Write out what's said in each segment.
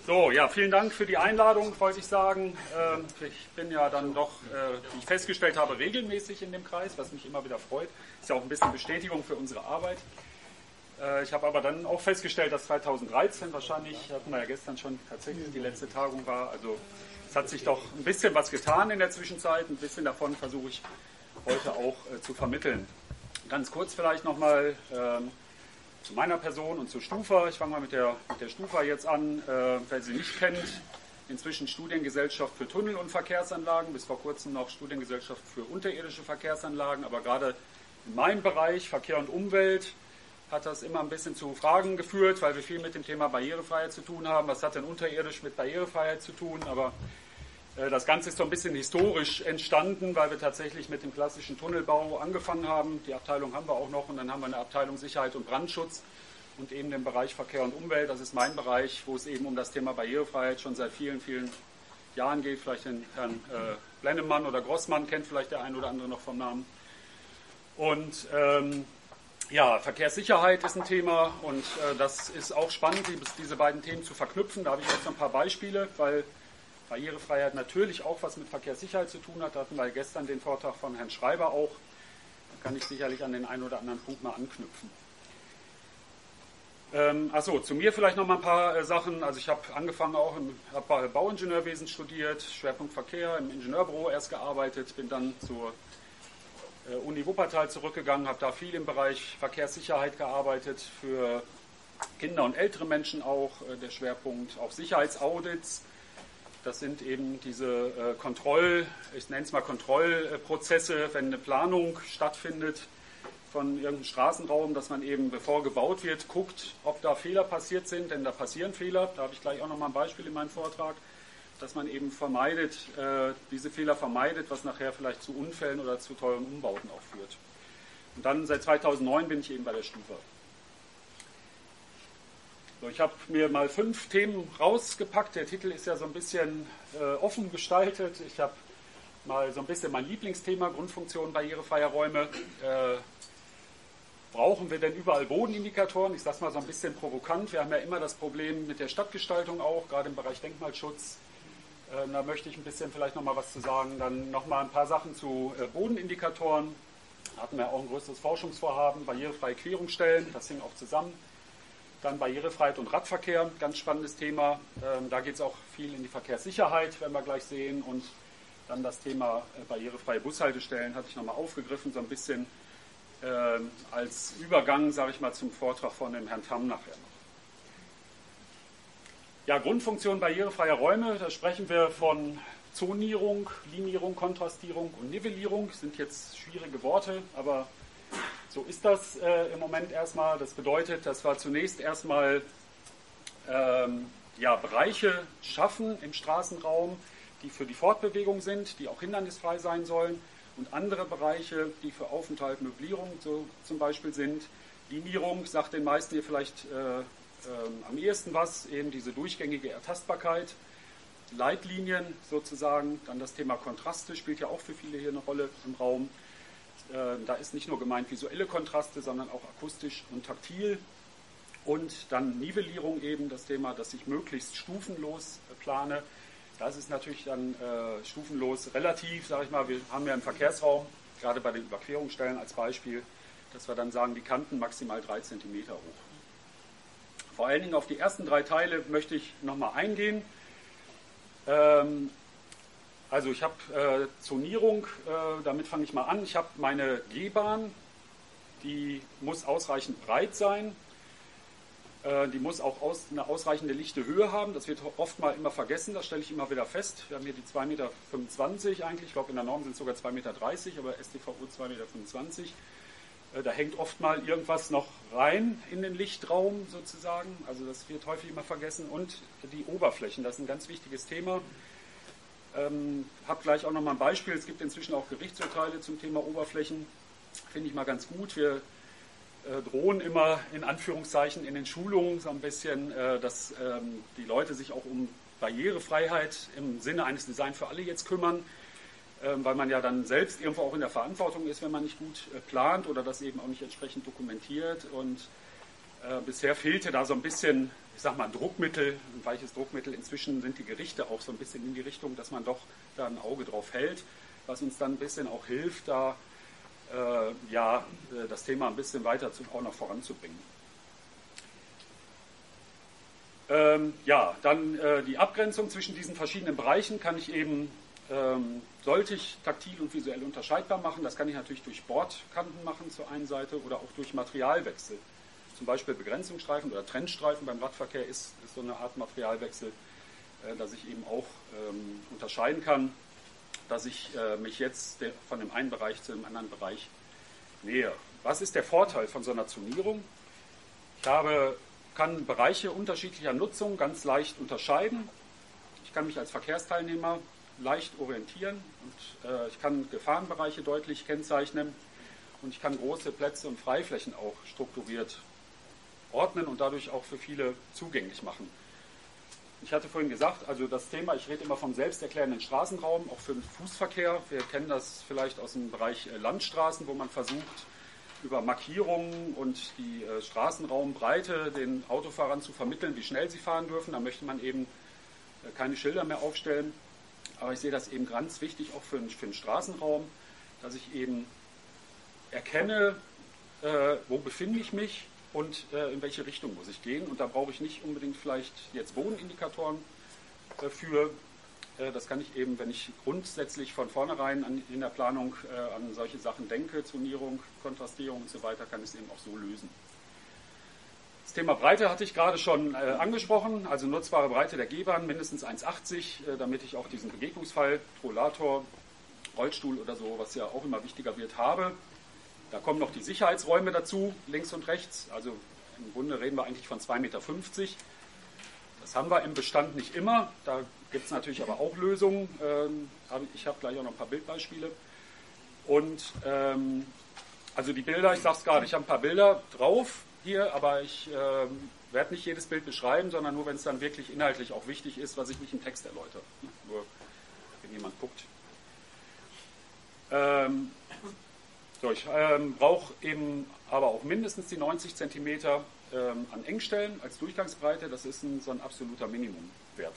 So, ja, vielen Dank für die Einladung, wollte ich sagen. Ich bin ja dann doch, wie ich festgestellt habe, regelmäßig in dem Kreis, was mich immer wieder freut. Ist ja auch ein bisschen Bestätigung für unsere Arbeit. Ich habe aber dann auch festgestellt, dass 2013 wahrscheinlich, hatten wir ja gestern schon tatsächlich die letzte Tagung war, also es hat sich doch ein bisschen was getan in der Zwischenzeit. Ein bisschen davon versuche ich heute auch zu vermitteln. Ganz kurz vielleicht nochmal zu meiner Person und zur Stufa. Ich fange mal mit der Stufa jetzt an. Wer sie nicht kennt, inzwischen Studiengesellschaft für Tunnel- und Verkehrsanlagen, bis vor kurzem noch Studiengesellschaft für unterirdische Verkehrsanlagen. Aber gerade in meinem Bereich, Verkehr und Umwelt, hat das immer ein bisschen zu Fragen geführt, weil wir viel mit dem Thema Barrierefreiheit zu tun haben. Was hat denn unterirdisch mit Barrierefreiheit zu tun? Aber das Ganze ist so ein bisschen historisch entstanden, weil wir tatsächlich mit dem klassischen Tunnelbau angefangen haben. Die Abteilung haben wir auch noch und dann haben wir eine Abteilung Sicherheit und Brandschutz und eben den Bereich Verkehr und Umwelt. Das ist mein Bereich, wo es eben um das Thema Barrierefreiheit schon seit vielen, vielen Jahren geht. Vielleicht den Herrn Blennemann oder Grossmann kennt vielleicht der ein oder andere noch vom Namen. Und ja, Verkehrssicherheit ist ein Thema und das ist auch spannend, diese beiden Themen zu verknüpfen. Da habe ich auch so ein paar Beispiele, weil Barrierefreiheit natürlich auch was mit Verkehrssicherheit zu tun hat. Da hatten wir gestern den Vortrag von Herrn Schreiber auch. Da kann ich sicherlich an den einen oder anderen Punkt mal anknüpfen. Achso, zu mir vielleicht noch mal ein paar Sachen. Also ich habe angefangen auch habe Bauingenieurwesen studiert, Schwerpunkt Verkehr, im Ingenieurbüro erst gearbeitet, bin dann zur Uni Wuppertal zurückgegangen, habe da viel im Bereich Verkehrssicherheit gearbeitet, für Kinder und ältere Menschen auch, der Schwerpunkt auch Sicherheitsaudits. Das sind eben diese ich nenne es mal Kontrollprozesse, wenn eine Planung stattfindet von irgendeinem Straßenraum, dass man eben, bevor gebaut wird, guckt, ob da Fehler passiert sind, denn da passieren Fehler. Da habe ich gleich auch noch mal ein Beispiel in meinem Vortrag, dass man eben diese Fehler vermeidet, was nachher vielleicht zu Unfällen oder zu teuren Umbauten auch führt. Und dann seit 2009 bin ich eben bei der Stufa. So, ich habe mir mal 5 Themen rausgepackt. Der Titel ist ja so ein bisschen offen gestaltet. Ich habe mal so ein bisschen mein Lieblingsthema, Grundfunktion barrierefreier Räume. Brauchen wir denn überall Bodenindikatoren? Ich sage es mal so ein bisschen provokant. Wir haben ja immer das Problem mit der Stadtgestaltung auch, gerade im Bereich Denkmalschutz. Da möchte ich ein bisschen vielleicht nochmal was zu sagen. Dann nochmal ein paar Sachen zu Bodenindikatoren. Da hatten wir auch ein größeres Forschungsvorhaben, barrierefreie Querungsstellen, das hing auch zusammen. Dann Barrierefreiheit und Radverkehr, ganz spannendes Thema. Da geht es auch viel in die Verkehrssicherheit, werden wir gleich sehen. Und dann das Thema barrierefreie Bushaltestellen hatte ich nochmal aufgegriffen, so ein bisschen als Übergang, sage ich mal, zum Vortrag von dem Herrn Tamm nachher noch. Ja, Grundfunktion barrierefreier Räume, da sprechen wir von Zonierung, Linierung, Kontrastierung und Nivellierung. Das sind jetzt schwierige Worte, aber so ist das im Moment erstmal. Das bedeutet, dass wir zunächst erstmal Bereiche schaffen im Straßenraum, die für die Fortbewegung sind, die auch hindernisfrei sein sollen, und andere Bereiche, die für Aufenthalt, Möblierung so zum Beispiel sind. Linierung sagt den meisten hier vielleicht am ehesten was, eben diese durchgängige Ertastbarkeit. Leitlinien sozusagen, dann das Thema Kontraste spielt ja auch für viele hier eine Rolle im Raum. Da ist nicht nur gemeint visuelle Kontraste, sondern auch akustisch und taktil. Und dann Nivellierung eben, das Thema, dass ich möglichst stufenlos plane. Das ist natürlich dann stufenlos relativ, sage ich mal. Wir haben ja im Verkehrsraum, gerade bei den Überquerungsstellen als Beispiel, dass wir dann sagen, die Kanten maximal 3 cm hoch. Vor allen Dingen auf die ersten 3 Teile möchte ich nochmal eingehen. Also ich habe Zonierung, damit fange ich mal an. Ich habe meine Gehbahn, die muss ausreichend breit sein. Die muss auch eine ausreichende lichte Höhe haben. Das wird oft mal immer vergessen, das stelle ich immer wieder fest. Wir haben hier die 2,25 Meter eigentlich. Ich glaube, in der Norm sind es sogar 2,30 Meter, aber StVO 2,25 Meter. Da hängt oft mal irgendwas noch rein in den Lichtraum sozusagen. Also das wird häufig immer vergessen. Und die Oberflächen, das ist ein ganz wichtiges Thema. Habe gleich auch noch mal ein Beispiel. Es gibt inzwischen auch Gerichtsurteile zum Thema Oberflächen. Finde ich mal ganz gut. Wir drohen immer in Anführungszeichen in den Schulungen so ein bisschen, dass die Leute sich auch um Barrierefreiheit im Sinne eines Design für alle jetzt kümmern, weil man ja dann selbst irgendwo auch in der Verantwortung ist, wenn man nicht gut plant oder das eben auch nicht entsprechend dokumentiert. Und bisher fehlte da so ein bisschen, ich sag mal, ein Druckmittel, ein weiches Druckmittel. Inzwischen sind die Gerichte auch so ein bisschen in die Richtung, dass man doch da ein Auge drauf hält, was uns dann ein bisschen auch hilft, da das Thema ein bisschen weiter auch noch voranzubringen. Dann die Abgrenzung zwischen diesen verschiedenen Bereichen kann ich eben, sollte ich taktil und visuell unterscheidbar machen. Das kann ich natürlich durch Bordkanten machen zur einen Seite oder auch durch Materialwechsel. Zum Beispiel Begrenzungsstreifen oder Trennstreifen beim Radverkehr ist so eine Art Materialwechsel, dass ich eben auch unterscheiden kann, dass ich mich jetzt von dem einen Bereich zu dem anderen Bereich nähere. Was ist der Vorteil von so einer Zonierung? Ich kann Bereiche unterschiedlicher Nutzung ganz leicht unterscheiden. Ich kann mich als Verkehrsteilnehmer leicht orientieren und ich kann Gefahrenbereiche deutlich kennzeichnen und ich kann große Plätze und Freiflächen auch strukturiert ordnen und dadurch auch für viele zugänglich machen. Ich hatte vorhin gesagt, also das Thema, ich rede immer vom selbsterklärenden Straßenraum, auch für den Fußverkehr. Wir kennen das vielleicht aus dem Bereich Landstraßen, wo man versucht, über Markierungen und die Straßenraumbreite den Autofahrern zu vermitteln, wie schnell sie fahren dürfen. Da möchte man eben keine Schilder mehr aufstellen. Aber ich sehe das eben ganz wichtig auch für den Straßenraum, dass ich eben erkenne, wo befinde ich mich und in welche Richtung muss ich gehen. Und da brauche ich nicht unbedingt vielleicht jetzt Bodenindikatoren für. Das kann ich eben, wenn ich grundsätzlich von vornherein in der Planung an solche Sachen denke, Zonierung, Kontrastierung und so weiter, kann ich es eben auch so lösen. Das Thema Breite hatte ich gerade schon angesprochen, also nutzbare Breite der Gehbahn mindestens 1,80, damit ich auch diesen Begegnungsfall, Rollator, Rollstuhl oder so, was ja auch immer wichtiger wird, habe. Da kommen noch die Sicherheitsräume dazu, links und rechts. Also im Grunde reden wir eigentlich von 2,50 Meter. Das haben wir im Bestand nicht immer. Da gibt es natürlich aber auch Lösungen. Ich habe gleich auch noch ein paar Bildbeispiele. Und also die Bilder, ich sage es gerade, ich habe ein paar Bilder drauf hier, aber ich werde nicht jedes Bild beschreiben, sondern nur, wenn es dann wirklich inhaltlich auch wichtig ist, was ich nicht im Text erläutere. Nur, wenn jemand guckt. Ich brauche eben aber auch mindestens die 90 cm an Engstellen als Durchgangsbreite. Das ist so ein absoluter Minimumwert.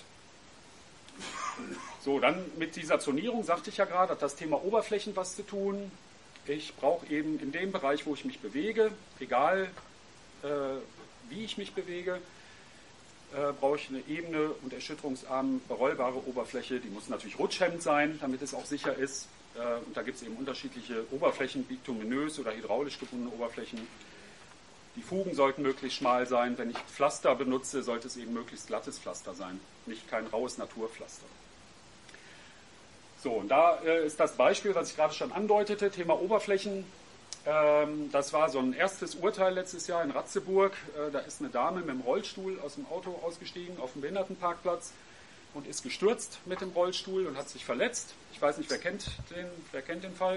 So, dann mit dieser Zonierung, sagte ich ja gerade, hat das Thema Oberflächen was zu tun. Ich brauche eben in dem Bereich, wo ich mich bewege, egal wie ich mich bewege, brauche ich eine ebene und erschütterungsarme, berollbare Oberfläche. Die muss natürlich rutschhemmend sein, damit es auch sicher ist. Und da gibt es eben unterschiedliche Oberflächen, bituminös oder hydraulisch gebundene Oberflächen. Die Fugen sollten möglichst schmal sein. Wenn ich Pflaster benutze, sollte es eben möglichst glattes Pflaster sein, nicht kein raues Naturpflaster. So, und da ist das Beispiel, was ich gerade schon andeutete, Thema Oberflächen. Das war so ein erstes Urteil letztes Jahr in Ratzeburg. Da ist eine Dame mit dem Rollstuhl aus dem Auto ausgestiegen auf dem Behindertenparkplatz und ist gestürzt mit dem Rollstuhl und hat sich verletzt. Ich weiß nicht, wer kennt den Fall?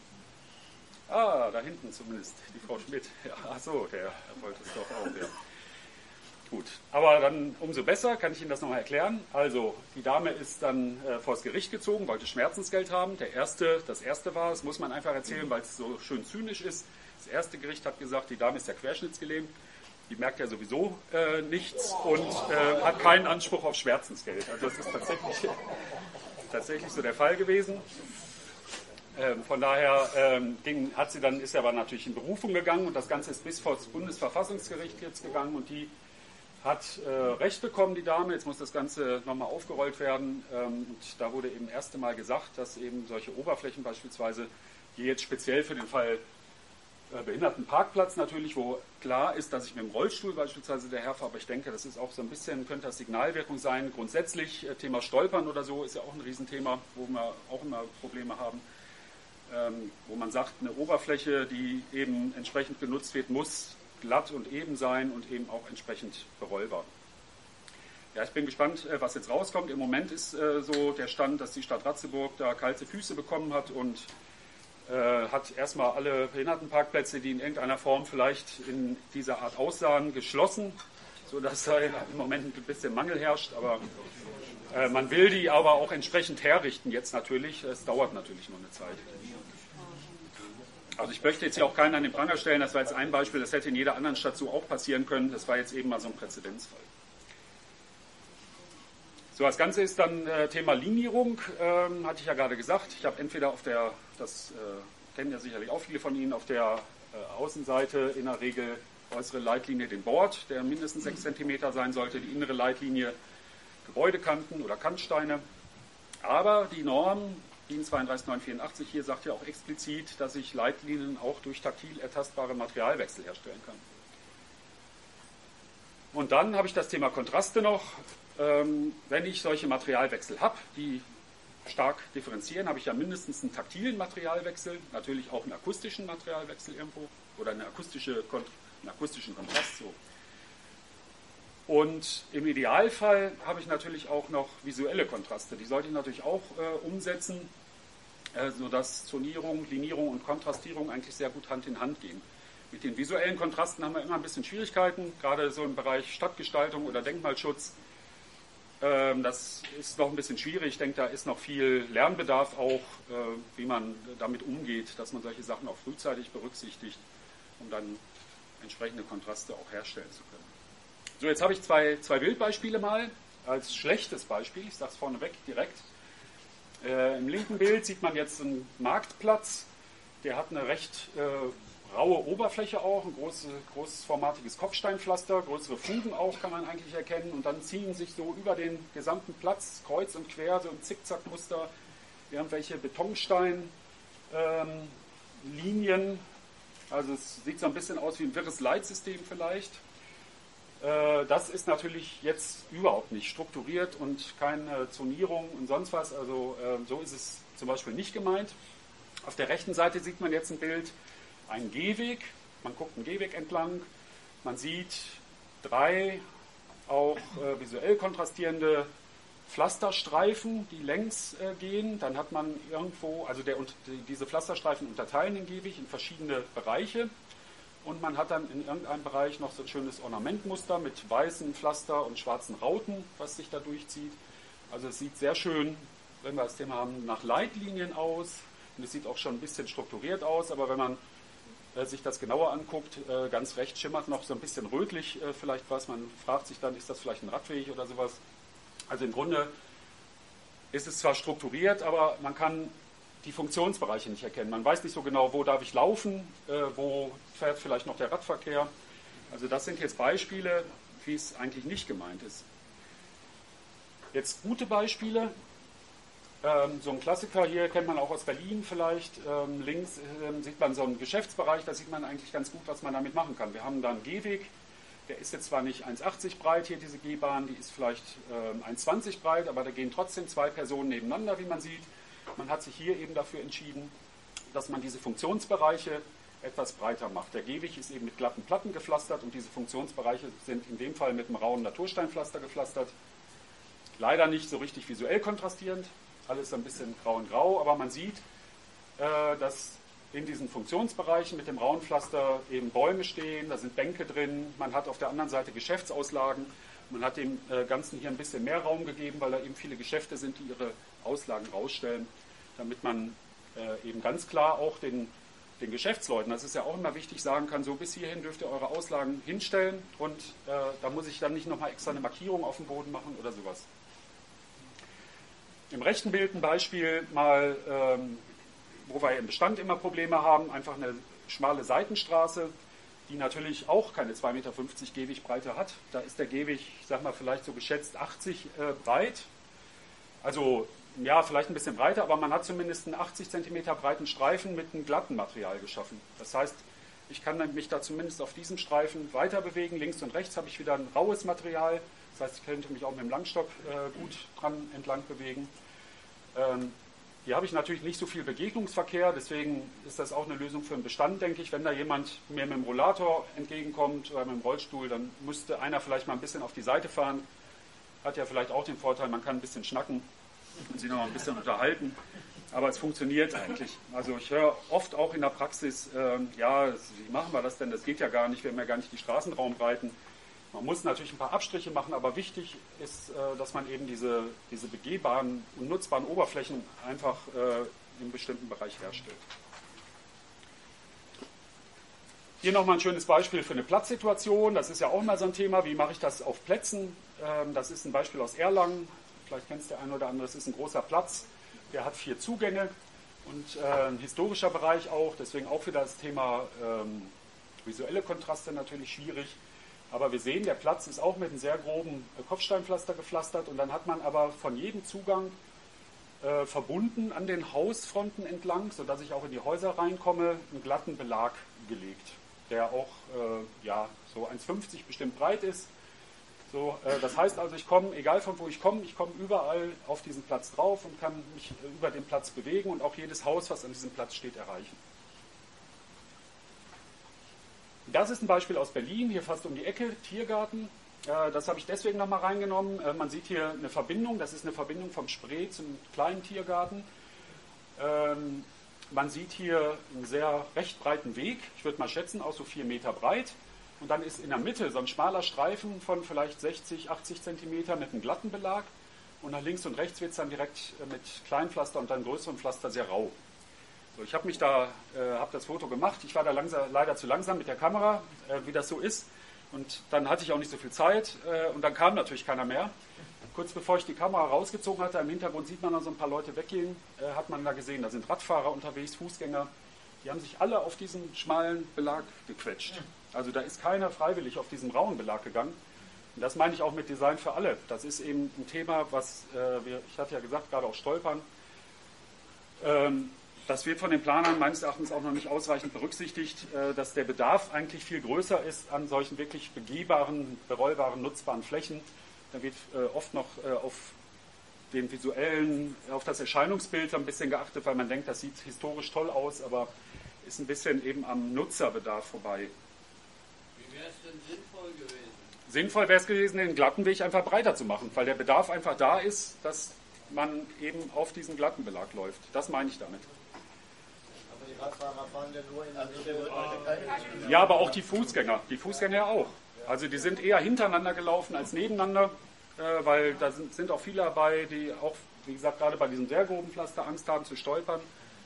Ah, da hinten zumindest, die Frau Schmidt. Ja, ach so, der wollte es doch auch. Ja. Gut, aber dann umso besser, kann ich Ihnen das nochmal erklären. Also, die Dame ist dann vors Gericht gezogen, wollte Schmerzensgeld haben. Das erste war, das muss man einfach erzählen, weil es so schön zynisch ist. Das erste Gericht hat gesagt, die Dame ist ja querschnittsgelähmt. Die merkt ja sowieso nichts und hat keinen Anspruch auf Schmerzensgeld. Also das ist tatsächlich so der Fall gewesen. Von daher ist sie aber natürlich in Berufung gegangen und das Ganze ist bis vor das Bundesverfassungsgericht jetzt gegangen und die hat Recht bekommen, die Dame. Jetzt muss das Ganze nochmal aufgerollt werden und da wurde eben das erste Mal gesagt, dass eben solche Oberflächen beispielsweise, die jetzt speziell für den Fall Behindertenparkplatz natürlich, wo klar ist, dass ich mit dem Rollstuhl beispielsweise daherfahre, aber ich denke, das ist auch so ein bisschen, könnte das Signalwirkung sein. Grundsätzlich, Thema Stolpern oder so ist ja auch ein Riesenthema, wo wir auch immer Probleme haben, wo man sagt, eine Oberfläche, die eben entsprechend genutzt wird, muss glatt und eben sein und eben auch entsprechend berollbar. Ja, ich bin gespannt, was jetzt rauskommt. Im Moment ist so der Stand, dass die Stadt Ratzeburg da kalte Füße bekommen hat und hat erstmal alle Behindertenparkplätze, die in irgendeiner Form vielleicht in dieser Art aussahen, geschlossen, sodass da im Moment ein bisschen Mangel herrscht. Aber man will die aber auch entsprechend herrichten jetzt natürlich. Es dauert natürlich noch eine Zeit. Also ich möchte jetzt hier auch keinen an den Pranger stellen. Das war jetzt ein Beispiel, das hätte in jeder anderen Stadt so auch passieren können. Das war jetzt eben mal so ein Präzedenzfall. So, das Ganze ist dann Thema Linierung, hatte ich ja gerade gesagt. Ich habe entweder auf der, das kennen ja sicherlich auch viele von Ihnen, auf der Außenseite in der Regel äußere Leitlinie den Bord, der mindestens 6 cm sein sollte, die innere Leitlinie Gebäudekanten oder Kantsteine. Aber die Norm DIN 32984 hier sagt ja auch explizit, dass ich Leitlinien auch durch taktil ertastbare Materialwechsel herstellen kann. Und dann habe ich das Thema Kontraste noch. Wenn ich solche Materialwechsel habe, die stark differenzieren, habe ich ja mindestens einen taktilen Materialwechsel, natürlich auch einen akustischen Materialwechsel irgendwo oder einen akustischen Kontrast. So. Und im Idealfall habe ich natürlich auch noch visuelle Kontraste. Die sollte ich natürlich auch umsetzen, sodass Zonierung, Linierung und Kontrastierung eigentlich sehr gut Hand in Hand gehen. Mit den visuellen Kontrasten haben wir immer ein bisschen Schwierigkeiten, gerade so im Bereich Stadtgestaltung oder Denkmalschutz. Das ist noch ein bisschen schwierig. Ich denke, da ist noch viel Lernbedarf auch, wie man damit umgeht, dass man solche Sachen auch frühzeitig berücksichtigt, um dann entsprechende Kontraste auch herstellen zu können. So, jetzt habe ich zwei Bildbeispiele mal als schlechtes Beispiel. Ich sage es vorneweg direkt. Im linken Bild sieht man jetzt einen Marktplatz. Der hat eine recht raue Oberfläche auch, ein großformatiges Kopfsteinpflaster, größere Fugen auch kann man eigentlich erkennen. Und dann ziehen sich so über den gesamten Platz kreuz und quer, so im Zickzackmuster, irgendwelche Betonsteinlinien. Also es sieht so ein bisschen aus wie ein wirres Leitsystem vielleicht. Das ist natürlich jetzt überhaupt nicht strukturiert und keine Zonierung und sonst was. Also so ist es zum Beispiel nicht gemeint. Auf der rechten Seite sieht man jetzt ein Bild, einen Gehweg. Man guckt einen Gehweg entlang. Man sieht 3 auch visuell kontrastierende Pflasterstreifen, die längs gehen. Dann hat man irgendwo, also diese Pflasterstreifen unterteilen den Gehweg in verschiedene Bereiche. Und man hat dann in irgendeinem Bereich noch so ein schönes Ornamentmuster mit weißen Pflaster und schwarzen Rauten, was sich da durchzieht. Also es sieht sehr schön, wenn wir das Thema haben, nach Leitlinien aus. Und es sieht auch schon ein bisschen strukturiert aus, aber wenn man sich das genauer anguckt, ganz rechts schimmert noch so ein bisschen rötlich vielleicht was. Man fragt sich dann, ist das vielleicht ein Radweg oder sowas? Also im Grunde ist es zwar strukturiert, aber man kann die Funktionsbereiche nicht erkennen. Man weiß nicht so genau, wo darf ich laufen, wo fährt vielleicht noch der Radverkehr. Also das sind jetzt Beispiele, wie es eigentlich nicht gemeint ist. Jetzt gute Beispiele. So ein Klassiker hier kennt man auch aus Berlin vielleicht. Links sieht man so einen Geschäftsbereich, da sieht man eigentlich ganz gut, was man damit machen kann. Wir haben da einen Gehweg, der ist jetzt zwar nicht 1,80 breit, hier diese Gehbahn, die ist vielleicht 1,20 breit, aber da gehen trotzdem 2 Personen nebeneinander, wie man sieht. Man hat sich hier eben dafür entschieden, dass man diese Funktionsbereiche etwas breiter macht. Der Gehweg ist eben mit glatten Platten gepflastert und diese Funktionsbereiche sind in dem Fall mit einem rauen Natursteinpflaster gepflastert. Leider nicht so richtig visuell kontrastierend, alles ein bisschen grau in grau, aber man sieht, dass in diesen Funktionsbereichen mit dem rauen Pflaster eben Bäume stehen, da sind Bänke drin, man hat auf der anderen Seite Geschäftsauslagen. Man hat dem Ganzen hier ein bisschen mehr Raum gegeben, weil da eben viele Geschäfte sind, die ihre Auslagen rausstellen, damit man eben ganz klar auch den Geschäftsleuten, das ist ja auch immer wichtig, sagen kann, so bis hierhin dürft ihr eure Auslagen hinstellen und da muss ich dann nicht nochmal extra eine Markierung auf dem Boden machen oder sowas. Im rechten Bild ein Beispiel mal, wo wir im Bestand immer Probleme haben, einfach eine schmale Seitenstraße, die natürlich auch keine 2,50 Meter Gehwegbreite hat. Da ist der Gehweg, ich sag mal, vielleicht so geschätzt 80 breit. Also, ja, vielleicht ein bisschen breiter, aber man hat zumindest einen 80 cm breiten Streifen mit einem glatten Material geschaffen. Das heißt, ich kann mich da zumindest auf diesem Streifen weiter bewegen. Links und rechts habe ich wieder ein raues Material. Das heißt, ich könnte mich auch mit dem Langstock gut dran entlang bewegen. Hier habe ich natürlich nicht so viel Begegnungsverkehr, deswegen ist das auch eine Lösung für einen Bestand, denke ich. Wenn da jemand mir mit dem Rollator entgegenkommt oder mit dem Rollstuhl, dann müsste einer vielleicht mal ein bisschen auf die Seite fahren. Hat ja vielleicht auch den Vorteil, man kann ein bisschen schnacken und sich noch mal ein bisschen unterhalten. Aber es funktioniert eigentlich. Also ich höre oft auch in der Praxis, ja, wie machen wir das denn? Das geht ja gar nicht, wir haben ja gar nicht die Straßenraumbreiten. Man muss natürlich ein paar Abstriche machen, aber wichtig ist, dass man eben diese begehbaren und nutzbaren Oberflächen einfach in einem bestimmten Bereich herstellt. Hier nochmal ein schönes Beispiel für eine Platzsituation. Das ist ja auch immer so ein Thema. Wie mache ich das auf Plätzen? Das ist ein Beispiel aus Erlangen. vielleicht kennt es der eine oder andere, es ist ein großer Platz, der hat 4 Zugänge und ein historischer Bereich auch, deswegen auch wieder das Thema visuelle Kontraste natürlich schwierig. Aber wir sehen, der Platz ist auch mit einem sehr groben Kopfsteinpflaster gepflastert und dann hat man aber von jedem Zugang verbunden an den Hausfronten entlang, sodass ich auch in die Häuser reinkomme, einen glatten Belag gelegt, der auch so 1,50 bestimmt breit ist. So, das heißt also, ich komme, egal von wo ich komme überall auf diesen Platz drauf und kann mich über den Platz bewegen und auch jedes Haus, was an diesem Platz steht, erreichen. Das ist ein Beispiel aus Berlin, hier fast um die Ecke, Tiergarten. Das habe ich deswegen nochmal reingenommen. Man sieht hier eine Verbindung, das ist eine Verbindung vom Spree zum kleinen Tiergarten. Man sieht hier einen sehr recht breiten Weg, ich würde mal schätzen, auch so 4 Meter breit. Und dann ist in der Mitte so ein schmaler Streifen von vielleicht 60, 80 Zentimeter mit einem glatten Belag. Und nach links und rechts wird es dann direkt mit Kleinpflaster und dann größerem Pflaster sehr rau. So, ich habe das Foto gemacht. Ich war da leider zu langsam mit der Kamera, wie das so ist. Und dann hatte ich auch nicht so viel Zeit und dann kam natürlich keiner mehr. Kurz bevor ich die Kamera rausgezogen hatte, im Hintergrund sieht man dann so ein paar Leute weggehen, hat man da gesehen, da sind Radfahrer unterwegs, Fußgänger. Die haben sich alle auf diesen schmalen Belag gequetscht. Also da ist keiner freiwillig auf diesen rauen Belag gegangen. Und das meine ich auch mit Design für alle. Das ist eben ein Thema, was ich hatte ja gesagt, gerade auch Stolpern. Das wird von den Planern meines Erachtens auch noch nicht ausreichend berücksichtigt, dass der Bedarf eigentlich viel größer ist an solchen wirklich begehbaren, berollbaren, nutzbaren Flächen. Da wird oft noch auf den visuellen, auf das Erscheinungsbild ein bisschen geachtet, weil man denkt, das sieht historisch toll aus, aber ist ein bisschen eben am Nutzerbedarf vorbei. Wie wäre es denn sinnvoll gewesen? Sinnvoll wäre es gewesen, den glatten Weg einfach breiter zu machen, weil der Bedarf einfach da ist, dass man eben auf diesen glatten Belag läuft. Das meine ich damit. Die Radfahrer fahren ja nur in der Mitte. Ja, aber auch die Fußgänger auch. Also die sind eher hintereinander gelaufen als nebeneinander, weil da sind auch viele dabei, die auch, wie gesagt, gerade bei diesem sehr groben Pflaster Angst haben zu stolpern.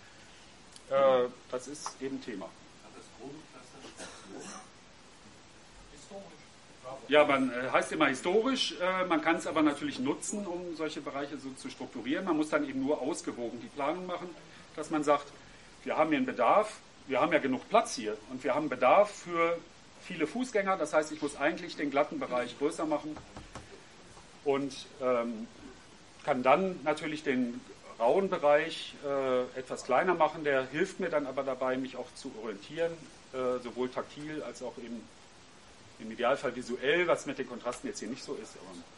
Das ist eben Thema. Ja, man heißt immer historisch, man kann es aber natürlich nutzen, um solche Bereiche so zu strukturieren. Man muss dann eben nur ausgewogen die Planung machen, dass man sagt, wir haben hier einen Bedarf, wir haben ja genug Platz hier und wir haben Bedarf für viele Fußgänger, das heißt, ich muss eigentlich den glatten Bereich größer machen und kann dann natürlich den rauen Bereich etwas kleiner machen, der hilft mir dann aber dabei, mich auch zu orientieren, sowohl taktil als auch eben im Idealfall visuell, was mit den Kontrasten jetzt hier nicht so ist.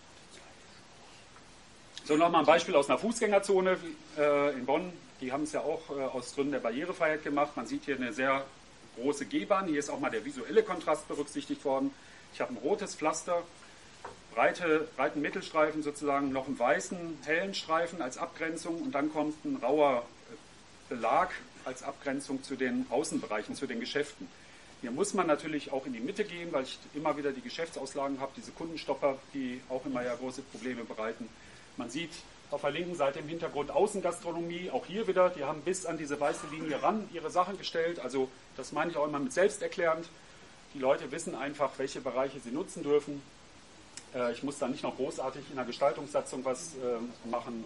So, nochmal ein Beispiel aus einer Fußgängerzone in Bonn. Die haben es ja auch aus Gründen der Barrierefreiheit gemacht. Man sieht hier eine sehr große Gehbahn. Hier ist auch mal der visuelle Kontrast berücksichtigt worden. Ich habe ein rotes Pflaster, breiten Mittelstreifen sozusagen, noch einen weißen, hellen Streifen als Abgrenzung und dann kommt ein rauer Belag als Abgrenzung zu den Außenbereichen, zu den Geschäften. Hier muss man natürlich auch in die Mitte gehen, weil ich immer wieder die Geschäftsauslagen habe, diese Kundenstopper, die auch immer ja große Probleme bereiten. Man sieht auf der linken Seite im Hintergrund Außengastronomie, auch hier wieder, die haben bis an diese weiße Linie ran ihre Sachen gestellt. Also das meine ich auch immer mit selbsterklärend. Die Leute wissen einfach, welche Bereiche sie nutzen dürfen. Ich muss da nicht noch großartig in der Gestaltungssatzung was machen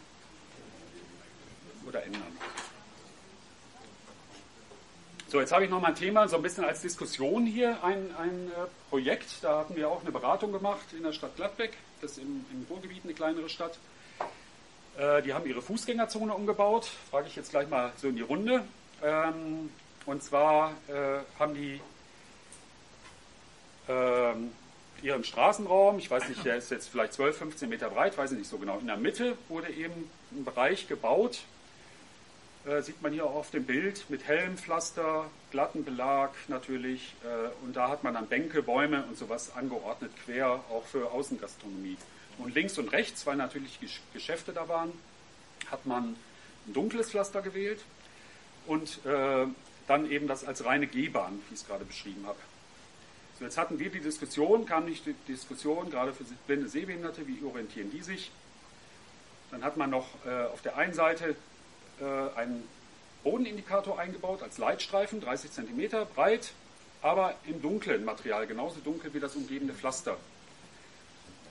oder ändern. So, jetzt habe ich noch mal ein Thema, so ein bisschen als Diskussion hier, ein Projekt, da hatten wir auch eine Beratung gemacht in der Stadt Gladbeck, das ist im Ruhrgebiet eine kleinere Stadt. Die haben ihre Fußgängerzone umgebaut, frage ich jetzt gleich mal so in die Runde. Und zwar haben die ihren Straßenraum, ich weiß nicht, der ist jetzt vielleicht 12, 15 Meter breit, weiß ich nicht so genau. In der Mitte wurde eben ein Bereich gebaut, sieht man hier auch auf dem Bild, mit hellem Pflaster, glatten Belag natürlich. Und da hat man dann Bänke, Bäume und sowas angeordnet, quer auch für Außengastronomie. Und links und rechts, weil natürlich Geschäfte da waren, hat man ein dunkles Pflaster gewählt und dann eben das als reine Gehbahn, wie ich es gerade beschrieben habe. So, jetzt hatten wir die Diskussion, kam nicht die Diskussion, gerade für blinde Sehbehinderte, wie orientieren die sich? Dann hat man noch auf der einen Seite einen Bodenindikator eingebaut als Leitstreifen, 30 cm breit, aber im dunklen Material, genauso dunkel wie das umgebende Pflaster.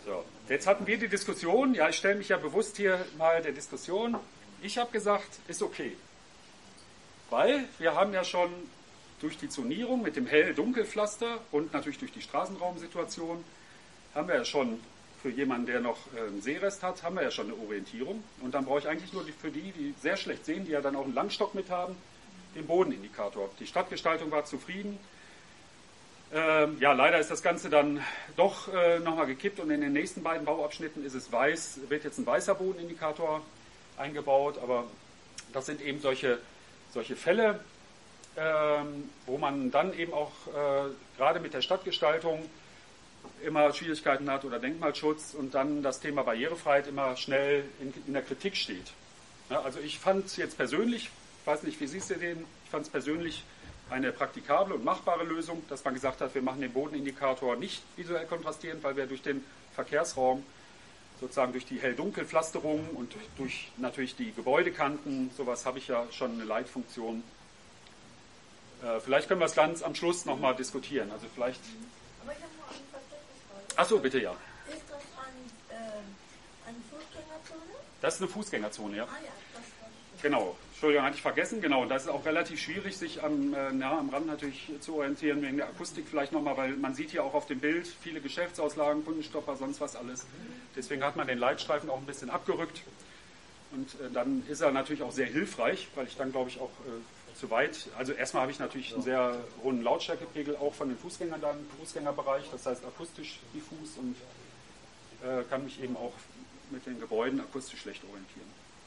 So, jetzt hatten wir die Diskussion, ja, ich stelle mich ja bewusst hier mal der Diskussion. Ich habe gesagt, ist okay. Weil wir haben ja schon durch die Zonierung mit dem Hell-Dunkel-Pflaster und natürlich durch die Straßenraumsituation haben wir ja schon für jemanden, der noch einen Sehrest hat, haben wir ja schon eine Orientierung. Und dann brauche ich eigentlich nur für die sehr schlecht sehen, die ja dann auch einen Langstock mit haben, den Bodenindikator. Die Stadtgestaltung war zufrieden. Ja, leider ist das Ganze dann doch nochmal gekippt und in den nächsten beiden Bauabschnitten ist es weiß, wird jetzt ein weißer Bodenindikator eingebaut, aber das sind eben solche Fälle, wo man dann eben auch gerade mit der Stadtgestaltung immer Schwierigkeiten hat oder Denkmalschutz und dann das Thema Barrierefreiheit immer schnell in der Kritik steht. Ja, also ich fand jetzt persönlich, ich weiß nicht, wie siehst du den, ich fand es persönlich eine praktikable und machbare Lösung, dass man gesagt hat, wir machen den Bodenindikator nicht visuell kontrastierend, weil wir durch den Verkehrsraum, sozusagen durch die Hell-Dunkel-Pflasterung und durch natürlich die Gebäudekanten, sowas habe ich ja schon eine Leitfunktion. Vielleicht können wir es ganz am Schluss nochmal diskutieren. Also vielleicht. Aber ich habe noch eine Verständnisfrage. Ach so, bitte, ja. Ist das eine Fußgängerzone? Das ist eine Fußgängerzone, ja. Ah ja, das war ich. Genau. Entschuldigung, hatte ich vergessen. Genau, und das ist auch relativ schwierig, sich am Rand natürlich zu orientieren, wegen der Akustik vielleicht nochmal, weil man sieht hier auch auf dem Bild viele Geschäftsauslagen, Kundenstopper, sonst was alles. Deswegen hat man den Leitstreifen auch ein bisschen abgerückt. Und dann ist er natürlich auch sehr hilfreich, weil ich dann, glaube ich, auch zu weit, also erstmal habe ich natürlich einen sehr hohen Lautstärkepegel auch von den Fußgängern da im Fußgängerbereich, das heißt akustisch diffus und kann mich eben auch mit den Gebäuden akustisch schlecht orientieren.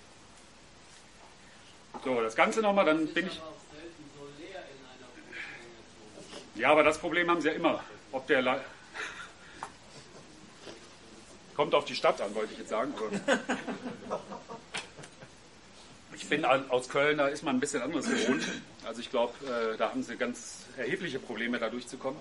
So, das Ganze nochmal, dann bin ich. Ja, aber das Problem haben sie ja immer. Ob der kommt auf die Stadt an, wollte ich jetzt sagen. Aber ich bin aus Köln, da ist man ein bisschen anderes gewohnt. Also ich glaube, da haben sie ganz erhebliche Probleme, da durchzukommen.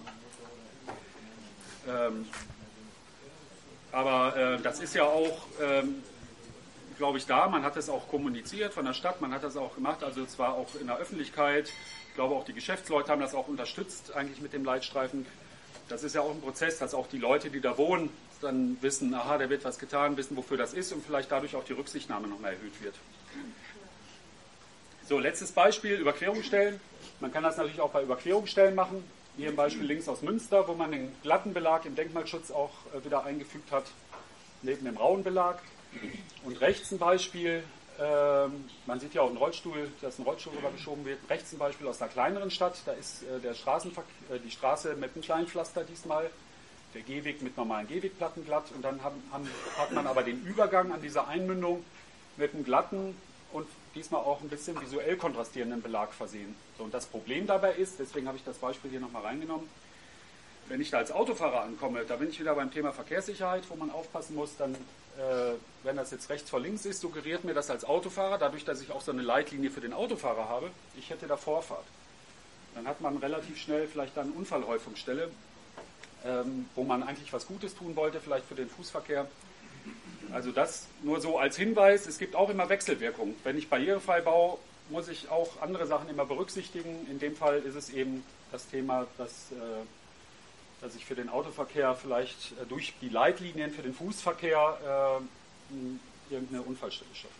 Aber das ist ja auch, glaube ich, da. Man hat es auch kommuniziert von der Stadt, man hat das auch gemacht. Also es war auch in der Öffentlichkeit. Ich glaube, auch die Geschäftsleute haben das auch unterstützt, eigentlich mit dem Leitstreifen. Das ist ja auch ein Prozess, dass auch die Leute, die da wohnen, dann wissen, aha, da wird was getan, wissen, wofür das ist und vielleicht dadurch auch die Rücksichtnahme noch mal erhöht wird. So, letztes Beispiel, Überquerungsstellen. Man kann das natürlich auch bei Überquerungsstellen machen. Hier ein Beispiel links aus Münster, wo man den glatten Belag im Denkmalschutz auch wieder eingefügt hat, neben dem rauen Belag. Und rechts ein Beispiel, man sieht ja auch einen Rollstuhl, dass ein Rollstuhl rübergeschoben wird. Rechts ein Beispiel aus einer kleineren Stadt, da ist die Straße mit einem kleinen Pflaster diesmal, der Gehweg mit normalen Gehwegplatten glatt und dann hat man aber den Übergang an dieser Einmündung mit einem glatten und diesmal auch ein bisschen visuell kontrastierenden Belag versehen. So, und das Problem dabei ist, deswegen habe ich das Beispiel hier nochmal reingenommen, wenn ich da als Autofahrer ankomme, da bin ich wieder beim Thema Verkehrssicherheit, wo man aufpassen muss, dann, wenn das jetzt rechts vor links ist, suggeriert mir das als Autofahrer, dadurch, dass ich auch so eine Leitlinie für den Autofahrer habe, ich hätte da Vorfahrt. Dann hat man relativ schnell vielleicht dann eine Unfallhäufungsstelle, wo man eigentlich was Gutes tun wollte, vielleicht für den Fußverkehr. Also das nur so als Hinweis, es gibt auch immer Wechselwirkungen. Wenn ich barrierefrei baue, muss ich auch andere Sachen immer berücksichtigen. In dem Fall ist es eben das Thema, dass ich für den Autoverkehr vielleicht durch die Leitlinien für den Fußverkehr irgendeine Unfallstelle schaffe.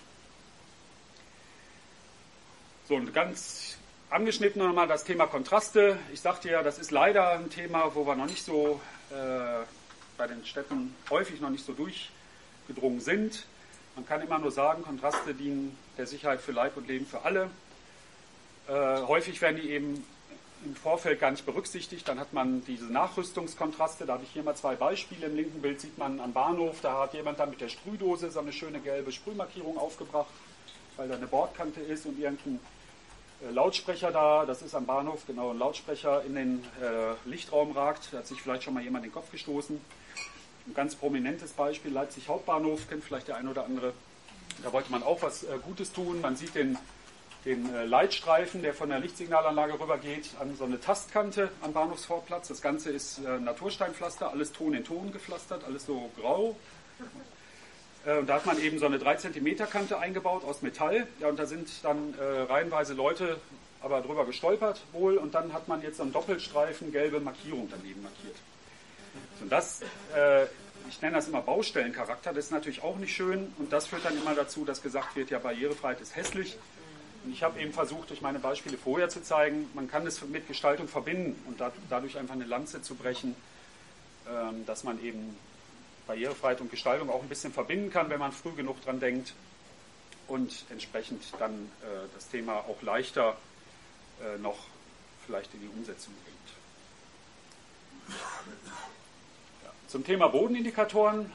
So, und ganz angeschnitten nochmal das Thema Kontraste. Ich sagte ja, das ist leider ein Thema, wo wir noch nicht so bei den Städten häufig noch nicht so durchgedrungen sind. Man kann immer nur sagen, Kontraste dienen der Sicherheit für Leib und Leben für alle. Häufig werden die eben im Vorfeld gar nicht berücksichtigt. Dann hat man diese Nachrüstungskontraste. Da habe ich hier mal zwei Beispiele. Im linken Bild sieht man am Bahnhof, da hat jemand dann mit der Sprühdose so eine schöne gelbe Sprühmarkierung aufgebracht, weil da eine Bordkante ist und irgendein Lautsprecher da, das ist am Bahnhof, genau, ein Lautsprecher in den Lichtraum ragt. Da hat sich vielleicht schon mal jemand in den Kopf gestoßen. Ein ganz prominentes Beispiel, Leipzig Hauptbahnhof, kennt vielleicht der eine oder andere. Da wollte man auch was Gutes tun. Man sieht den Leitstreifen, der von der Lichtsignalanlage rübergeht, an so eine Tastkante am Bahnhofsvorplatz. Das Ganze ist Natursteinpflaster, alles Ton in Ton gepflastert, alles so grau. Und da hat man eben so eine 3 cm Kante eingebaut aus Metall. Ja, und da sind dann reihenweise Leute aber drüber gestolpert wohl. Und dann hat man jetzt so einen Doppelstreifen gelbe Markierung daneben markiert. Und das, ich nenne das immer Baustellencharakter, das ist natürlich auch nicht schön und das führt dann immer dazu, dass gesagt wird, ja, Barrierefreiheit ist hässlich. Und ich habe eben versucht, durch meine Beispiele vorher zu zeigen, man kann es mit Gestaltung verbinden und dadurch einfach eine Lanze zu brechen, dass man eben Barrierefreiheit und Gestaltung auch ein bisschen verbinden kann, wenn man früh genug dran denkt und entsprechend dann das Thema auch leichter noch vielleicht in die Umsetzung bringt. Ja. Zum Thema Bodenindikatoren.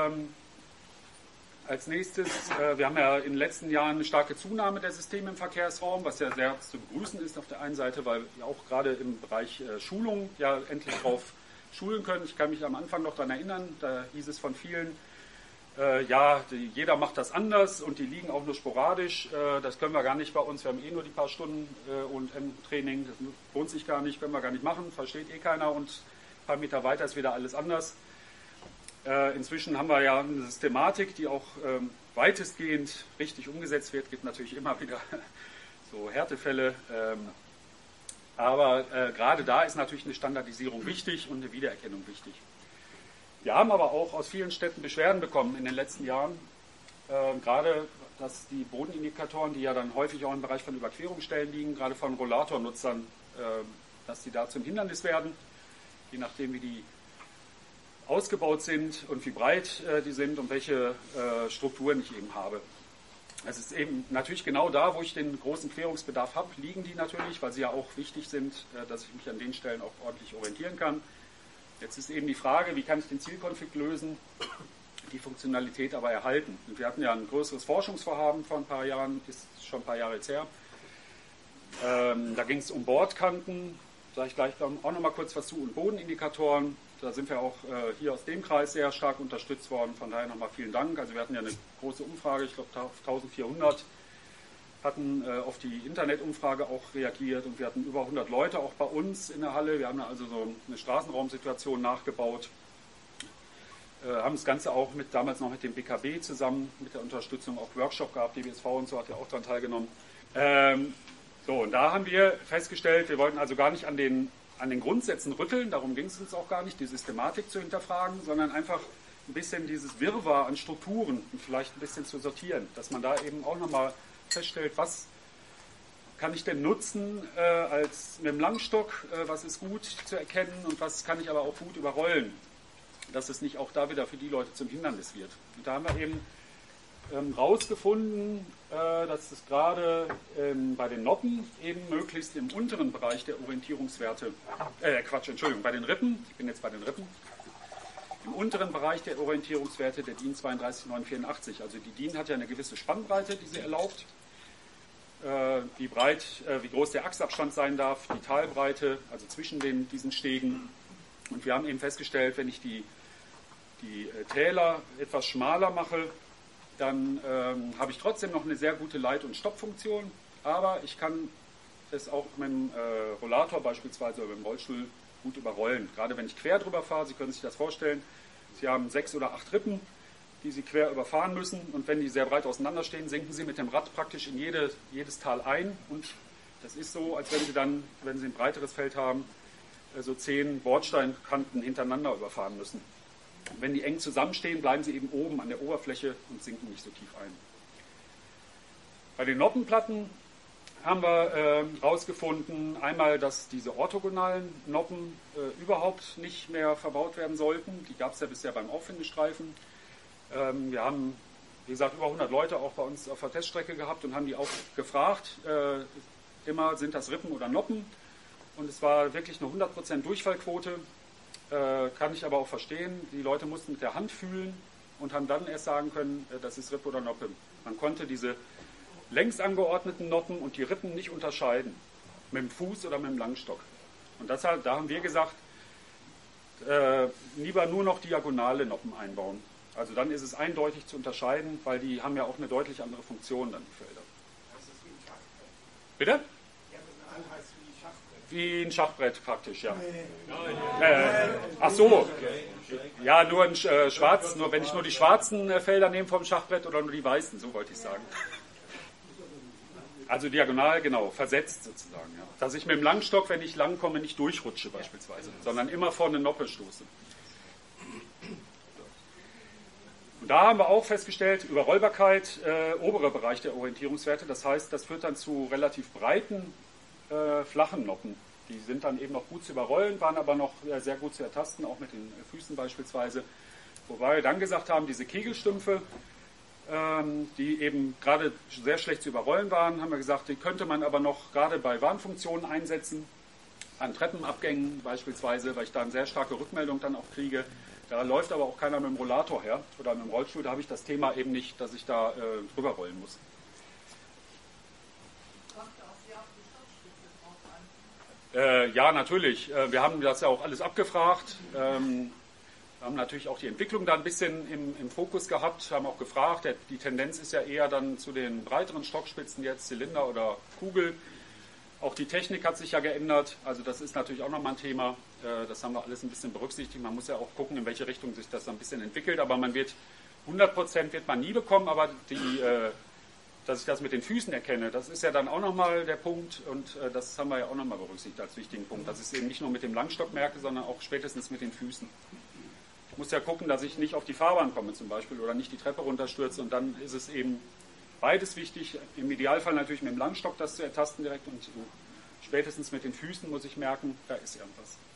Als nächstes, wir haben ja in den letzten Jahren eine starke Zunahme der Systeme im Verkehrsraum, was ja sehr zu begrüßen ist auf der einen Seite, weil wir auch gerade im Bereich Schulung ja endlich drauf schulen können. Ich kann mich am Anfang noch daran erinnern, da hieß es von vielen, jeder macht das anders und die liegen auch nur sporadisch. Das können wir gar nicht bei uns, wir haben nur die paar Stunden OM-Training, das lohnt sich gar nicht, können wir gar nicht machen, versteht keiner und ein paar Meter weiter ist wieder alles anders. Inzwischen haben wir ja eine Systematik, die auch weitestgehend richtig umgesetzt wird. Es gibt natürlich immer wieder so Härtefälle. Aber gerade da ist natürlich eine Standardisierung wichtig und eine Wiedererkennung wichtig. Wir haben aber auch aus vielen Städten Beschwerden bekommen in den letzten Jahren. Gerade, dass die Bodenindikatoren, die ja dann häufig auch im Bereich von Überquerungsstellen liegen, gerade von Rollatornutzern, dass die da zum Hindernis werden, je nachdem wie die ausgebaut sind und wie breit die sind und welche Strukturen ich eben habe. Es ist eben natürlich genau da, wo ich den großen Querungsbedarf habe, liegen die natürlich, weil sie ja auch wichtig sind, dass ich mich an den Stellen auch ordentlich orientieren kann. Jetzt ist eben die Frage, wie kann ich den Zielkonflikt lösen, die Funktionalität aber erhalten. Und wir hatten ja ein größeres Forschungsvorhaben vor ein paar Jahren, ist schon ein paar Jahre jetzt her. Da ging es um Bordkanten, sage ich gleich auch noch mal kurz was zu, und Bodenindikatoren. Da sind wir auch hier aus dem Kreis sehr stark unterstützt worden. Von daher nochmal vielen Dank. Also wir hatten ja eine große Umfrage, ich glaube 1400 hatten auf die Internetumfrage auch reagiert und wir hatten über 100 Leute auch bei uns in der Halle. Wir haben da also so eine Straßenraumsituation nachgebaut. Haben das Ganze auch damals noch mit dem BKB zusammen, mit der Unterstützung auch Workshop gehabt. DBSV und so hat ja auch daran teilgenommen. Und da haben wir festgestellt, wir wollten also gar nicht an den Grundsätzen rütteln, darum ging es uns auch gar nicht, die Systematik zu hinterfragen, sondern einfach ein bisschen dieses Wirrwarr an Strukturen und vielleicht ein bisschen zu sortieren, dass man da eben auch nochmal feststellt, was kann ich denn nutzen mit dem Langstock, was ist gut zu erkennen und was kann ich aber auch gut überrollen, dass es nicht auch da wieder für die Leute zum Hindernis wird. Und da haben wir eben rausgefunden, dass es gerade bei den Noppen eben möglichst im unteren Bereich der Orientierungswerte, bei den Rippen, ich bin jetzt bei den Rippen, im unteren Bereich der Orientierungswerte der DIN 32984, also die DIN hat ja eine gewisse Spannbreite, die sie erlaubt, wie groß der Achsabstand sein darf, die Talbreite, also zwischen diesen Stegen. Und wir haben eben festgestellt, wenn ich die Täler etwas schmaler mache, dann habe ich trotzdem noch eine sehr gute Leit- und Stoppfunktion, aber ich kann es auch mit dem Rollator beispielsweise oder mit dem Rollstuhl gut überrollen. Gerade wenn ich quer drüber fahre, Sie können sich das vorstellen, Sie haben 6 oder 8 Rippen, die Sie quer überfahren müssen und wenn die sehr breit auseinander stehen, sinken Sie mit dem Rad praktisch in jedes Tal ein und das ist so, als wenn Sie ein breiteres Feld haben, so 10 Bordsteinkanten hintereinander überfahren müssen. Wenn die eng zusammenstehen, bleiben sie eben oben an der Oberfläche und sinken nicht so tief ein. Bei den Noppenplatten haben wir herausgefunden, einmal, dass diese orthogonalen Noppen überhaupt nicht mehr verbaut werden sollten. Die gab es ja bisher beim Auffindestreifen. Wir haben, wie gesagt, über 100 Leute auch bei uns auf der Teststrecke gehabt und haben die auch gefragt, immer sind das Rippen oder Noppen. Und es war wirklich eine 100% Durchfallquote. Kann ich aber auch verstehen. Die Leute mussten mit der Hand fühlen und haben dann erst sagen können, das ist Rippe oder Noppe. Man konnte diese längs angeordneten Noppen und die Rippen nicht unterscheiden, mit dem Fuß oder mit dem Langstock. Und deshalb, da haben wir gesagt, lieber nur noch diagonale Noppen einbauen. Also dann ist es eindeutig zu unterscheiden, weil die haben ja auch eine deutlich andere Funktion dann, die Felder. Das ist wie ein Schachbrett. Bitte? Ja, das andere heißt wie ein Schachbrett. Wie ein Schachbrett praktisch, ja. Nein. Ach so. Ja, nur wenn ich nur die schwarzen Felder nehme vom Schachbrett oder nur die weißen, so wollte ich sagen. Also diagonal, genau, versetzt sozusagen. Ja. Dass ich mit dem Langstock, wenn ich lang komme, nicht durchrutsche beispielsweise, sondern immer vor eine Noppe stoße. Und da haben wir auch festgestellt, Überrollbarkeit, oberer Bereich der Orientierungswerte, das heißt, das führt dann zu relativ breiten, flachen Noppen. Die sind dann eben noch gut zu überrollen, waren aber noch sehr gut zu ertasten, auch mit den Füßen beispielsweise. Wobei wir dann gesagt haben, diese Kegelstümpfe, die eben gerade sehr schlecht zu überrollen waren, haben wir gesagt, die könnte man aber noch gerade bei Warnfunktionen einsetzen, an Treppenabgängen beispielsweise, weil ich da eine sehr starke Rückmeldung dann auch kriege. Da läuft aber auch keiner mit dem Rollator her oder mit dem Rollstuhl, da habe ich das Thema eben nicht, dass ich da drüber rollen muss. Ja, natürlich. Wir haben das ja auch alles abgefragt. Wir haben natürlich auch die Entwicklung da ein bisschen im Fokus gehabt, haben auch gefragt, die Tendenz ist ja eher dann zu den breiteren Stockspitzen jetzt, Zylinder oder Kugel. Auch die Technik hat sich ja geändert, also das ist natürlich auch nochmal ein Thema. Das haben wir alles ein bisschen berücksichtigt. Man muss ja auch gucken, in welche Richtung sich das ein bisschen entwickelt, aber man wird 100% wird man nie bekommen, aber dass ich das mit den Füßen erkenne, das ist ja dann auch nochmal der Punkt und das haben wir ja auch nochmal berücksichtigt als wichtigen Punkt, dass ich es eben nicht nur mit dem Langstock merke, sondern auch spätestens mit den Füßen. Ich muss ja gucken, dass ich nicht auf die Fahrbahn komme zum Beispiel oder nicht die Treppe runterstürze und dann ist es eben beides wichtig. Im Idealfall natürlich mit dem Langstock das zu ertasten direkt und spätestens mit den Füßen muss ich merken, da ist irgendwas.